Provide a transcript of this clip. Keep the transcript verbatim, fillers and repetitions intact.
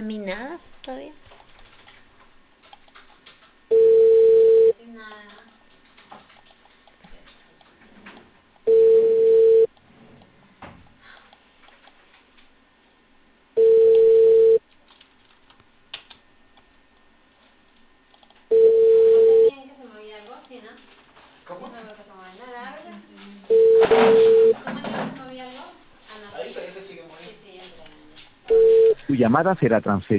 mí nada todavía. Nada. Que se movía algo, ¿sí, no? ¿Cómo? No veo que se mueve nada, ¿verdad? ¿Cómo que se movía algo? Ah, no. Ahí, ahí se sigue moviendo. Sí, sí, entra. Tu llamada será transferida.